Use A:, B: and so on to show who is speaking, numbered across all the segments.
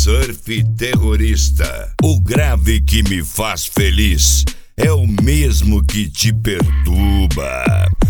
A: surf terrorista. O grave que me faz feliz é o mesmo que te perturba.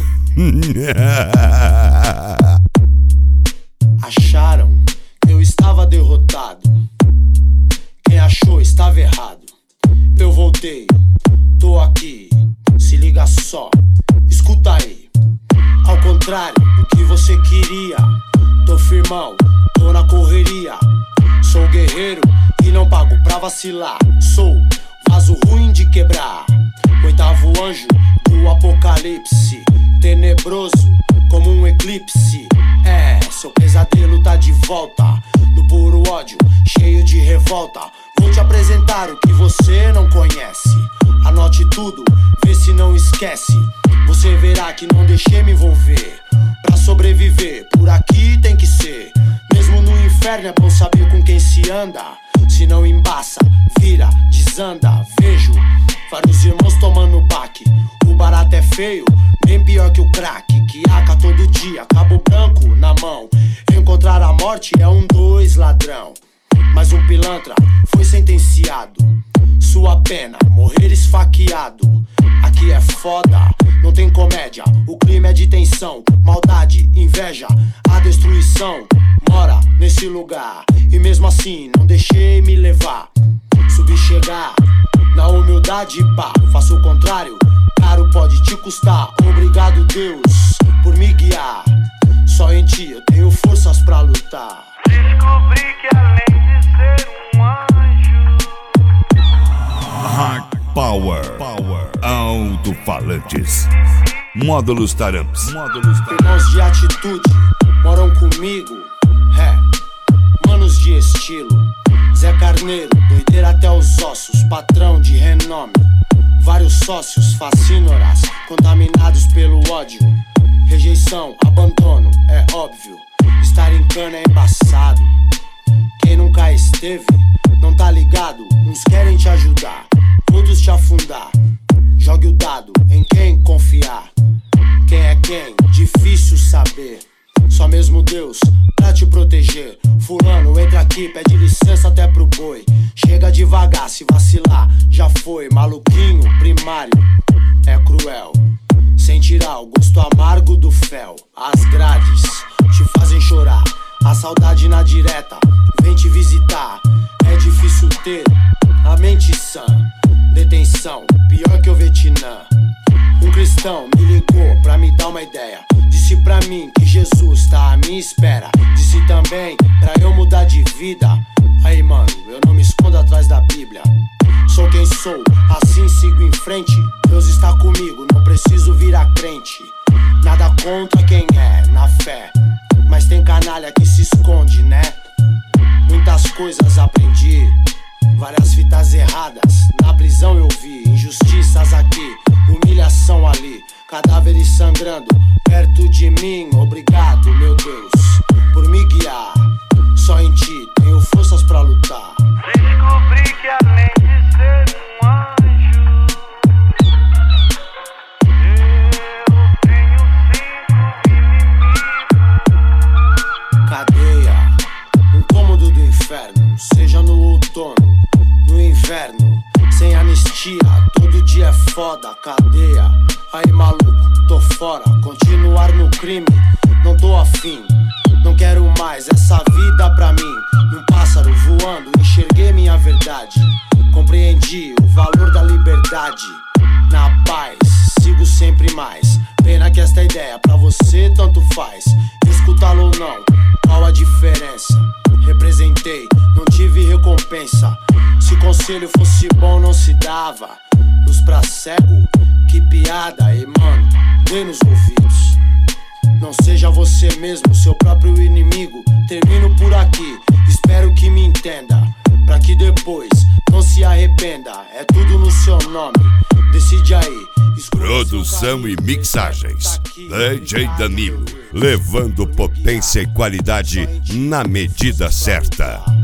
B: Acharam que eu estava derrotado. Quem achou estava errado. Eu voltei, tô aqui. Se liga só, escuta aí. Ao contrário do que você queria, tô firmão, tô na correria. Sou guerreiro e não pago pra vacilar. Sou vaso ruim de quebrar, oitavo anjo do apocalipse, tenebroso como um eclipse. Seu pesadelo tá de volta, no puro ódio, cheio de revolta. Vou te apresentar o que você não conhece. Anote tudo, vê se não esquece. Você verá que não deixei me envolver. Pra sobreviver, por aqui tem que ser. Mesmo no inferno é bom saber com quem se anda. Se não embaça, vira, desanda. Vejo vários irmãos tomando baque. O barato é feio, bem pior que o crack. Que aca todo dia, cabo branco na mão. Encontrar a morte é 2 ladrão. Mas um pilantra foi sentenciado. Sua pena, morrer esfaqueado. Aqui é foda, não tem comédia. O clima é de tensão, maldade, inveja. A destruição mora nesse lugar. E mesmo assim não deixei me levar. Subi chegar, na humildade pá. Faço o contrário, caro pode te custar. Obrigado Deus por me guiar. Só em ti eu tenho forças pra lutar.
C: Descobri que além de ser um anjo,
A: Hard Power, alto-falantes, módulos Taramps.
B: Irmãos de atitude moram comigo, manos de estilo. Zé Carneiro, doideira até os ossos, patrão de renome. Vários sócios fascínoras, contaminados pelo ódio. Rejeição, abandono, é óbvio. Estar em cana é embaçado. Quem nunca esteve, não tá ligado. Uns querem te ajudar, outros te afundar. Jogue o dado em quem confiar. Quem é quem? Difícil saber. Só mesmo Deus pra te proteger. Fulano, entra aqui, pede licença até pro boi. Chega devagar, se vacilar, já foi. Maluquinho, primário, é cruel. Sem tirar o gosto amargo do fel. As grades te fazem chorar. A saudade na direta vem te visitar. É difícil ter a mente sã. Detenção, pior que o Vietnã. Um cristão me ligou pra me dar uma ideia. Disse pra mim que Jesus tá à minha espera. Disse também pra eu mudar de vida. Aí mano, eu não me escondo atrás da Bíblia. Sou quem sou, assim sigo em frente. Deus está comigo, não preciso virar crente. Nada contra quem é, na fé. Mas tem canalha que se esconde, né? Muitas coisas aprendi, várias fitas erradas. Na prisão eu vi injustiças aqui, humilhação ali, cadáveres sangrando perto de mim. Obrigado, meu Deus, por me guiar. Só em ti tenho forças pra lutar.
C: descobri que além de ser um anjo, eu tenho 5 inimigos.
B: Cadeia, um cômodo do inferno. Seja no outono, no inverno. Sem anistia, todo dia é foda. Cadeia, aí maluco, tô fora. Continuar no crime, não tô afim. Não quero mais essa vida pra mim. Num pássaro voando, enxerguei minha verdade. Compreendi o valor da liberdade. Na paz, sigo sempre mais. Pena que esta ideia pra você tanto faz. Escutá-lo ou não, qual a diferença? Representei, não tive recompensa. Se conselho fosse bom não se dava. Luz pra cego, que piada. E mano, dê nos ouvidos. Não seja você mesmo, seu próprio inimigo. Termino por aqui, espero que me entenda. Pra que depois não se arrependa. É tudo no seu nome, decide aí.
A: Produção e mixagens, DJ Danilo, levando potência e qualidade na medida certa.